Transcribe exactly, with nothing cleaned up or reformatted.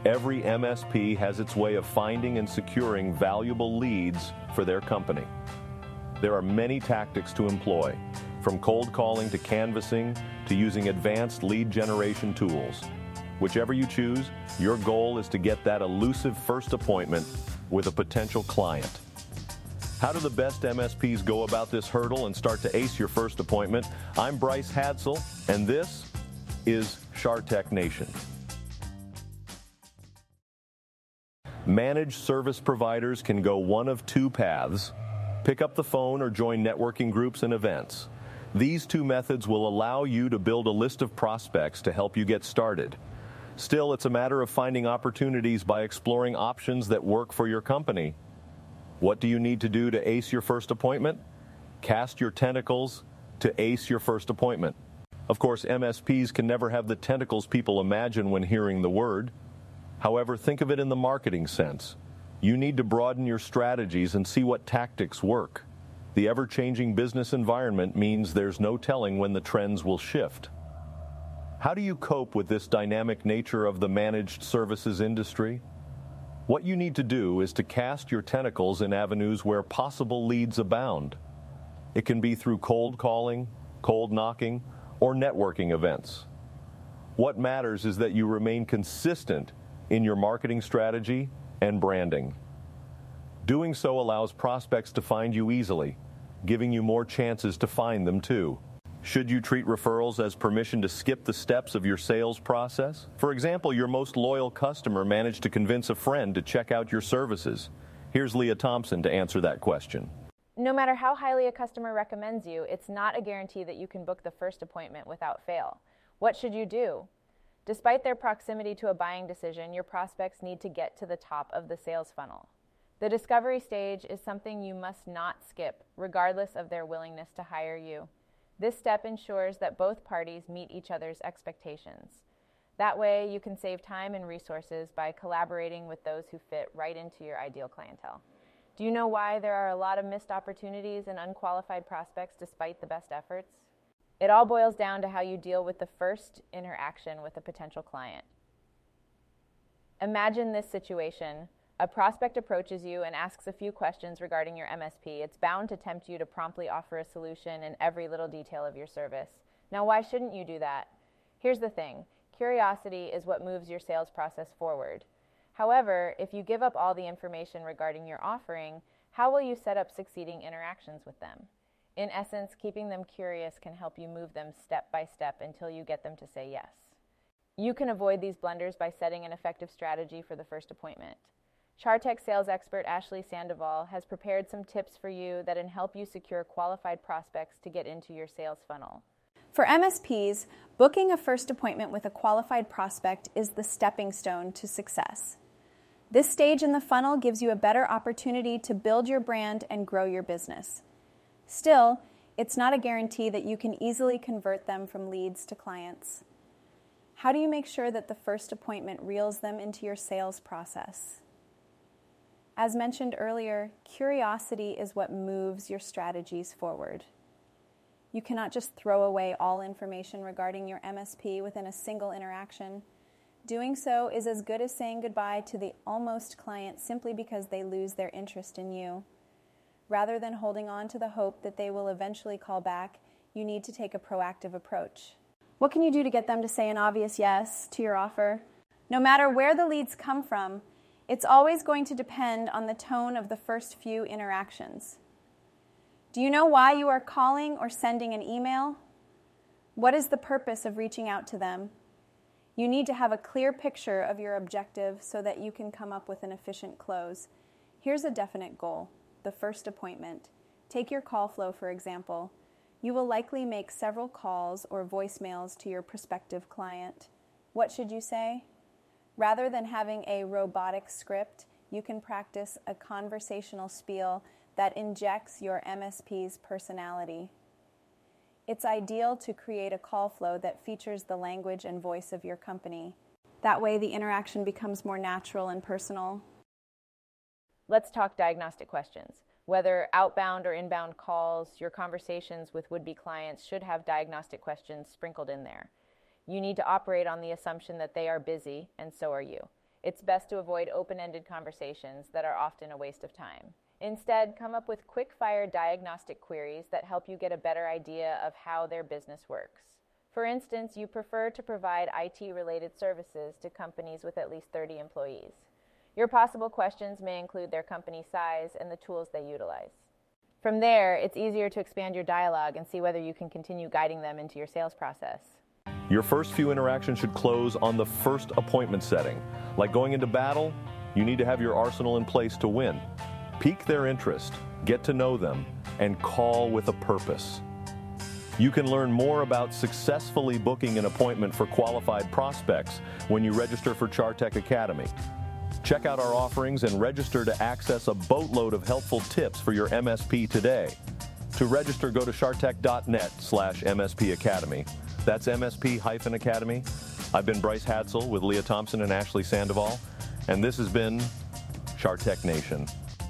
Every M S P has its way of finding and securing valuable leads for their company. There are many tactics to employ, from cold calling to canvassing to using advanced lead generation tools. Whichever you choose, your goal is to get that elusive first appointment with a potential client. How do the best M S Ps go about this hurdle and start to ace your first appointment? I'm Bryce Hadsell, and this is SharTech Nation. Managed service providers can go one of two paths: pick up the phone or join networking groups and events. These two methods will allow you to build a list of prospects to help you get started. Still, it's a matter of finding opportunities by exploring options that work for your company. What do you need to do to ace your first appointment? Cast your tentacles to ace your first appointment. Of course, M S Ps can never have the tentacles people imagine when hearing the word. However, think of it in the marketing sense. You need to broaden your strategies and see what tactics work. The ever-changing business environment means there's no telling when the trends will shift. How do you cope with this dynamic nature of the managed services industry? What you need to do is to cast your tentacles in avenues where possible leads abound. It can be through cold calling, cold knocking, or networking events. What matters is that you remain consistent in your marketing strategy and branding. Doing so allows prospects to find you easily, giving you more chances to find them too. Should you treat referrals as permission to skip the steps of your sales process? For example, your most loyal customer managed to convince a friend to check out your services. Here's Leah Thompson to answer that question. No matter how highly a customer recommends you, it's not a guarantee that you can book the first appointment without fail. What should you do? Despite their proximity to a buying decision, your prospects need to get to the top of the sales funnel. The discovery stage is something you must not skip, regardless of their willingness to hire you. This step ensures that both parties meet each other's expectations. That way, you can save time and resources by collaborating with those who fit right into your ideal clientele. Do you know why there are a lot of missed opportunities and unqualified prospects despite the best efforts? It all boils down to how you deal with the first interaction with a potential client. Imagine this situation. A prospect approaches you and asks a few questions regarding your M S P. It's bound to tempt you to promptly offer a solution in every little detail of your service. Now, why shouldn't you do that? Here's the thing. Curiosity is what moves your sales process forward. However, if you give up all the information regarding your offering, how will you set up succeeding interactions with them? In essence, keeping them curious can help you move them step by step until you get them to say yes. You can avoid these blunders by setting an effective strategy for the first appointment. SharTech sales expert Ashley Sandoval has prepared some tips for you that can help you secure qualified prospects to get into your sales funnel. For M S Ps, booking a first appointment with a qualified prospect is the stepping stone to success. This stage in the funnel gives you a better opportunity to build your brand and grow your business. Still, it's not a guarantee that you can easily convert them from leads to clients. How do you make sure that the first appointment reels them into your sales process? As mentioned earlier, curiosity is what moves your strategies forward. You cannot just throw away all information regarding your M S P within a single interaction. Doing so is as good as saying goodbye to the almost client simply because they lose their interest in you. Rather than holding on to the hope that they will eventually call back, you need to take a proactive approach. What can you do to get them to say an obvious yes to your offer? No matter where the leads come from, it's always going to depend on the tone of the first few interactions. Do you know why you are calling or sending an email? What is the purpose of reaching out to them? You need to have a clear picture of your objective so that you can come up with an efficient close. Here's a definite goal: the first appointment. Take your call flow, for example. You will likely make several calls or voicemails to your prospective client. What should you say? Rather than having a robotic script, you can practice a conversational spiel that injects your M S P's personality. It's ideal to create a call flow that features the language and voice of your company. That way, the interaction becomes more natural and personal. Let's talk diagnostic questions. Whether outbound or inbound calls, your conversations with would-be clients should have diagnostic questions sprinkled in there. You need to operate on the assumption that they are busy, and so are you. It's best to avoid open-ended conversations that are often a waste of time. Instead, come up with quick-fire diagnostic queries that help you get a better idea of how their business works. For instance, you prefer to provide I T-related services to companies with at least thirty employees. Your possible questions may include their company size and the tools they utilize. From there, it's easier to expand your dialogue and see whether you can continue guiding them into your sales process. Your first few interactions should close on the first appointment setting. Like going into battle, you need to have your arsenal in place to win. Pique their interest, get to know them, and call with a purpose. You can learn more about successfully booking an appointment for qualified prospects when you register for Chartech Academy. Check out our offerings and register to access a boatload of helpful tips for your M S P today. To register, go to chartech.net slash MSP Academy. That's M S P hyphen Academy. I've been Bryce Hatzel with Leah Thompson and Ashley Sandoval, and this has been Chartech Nation.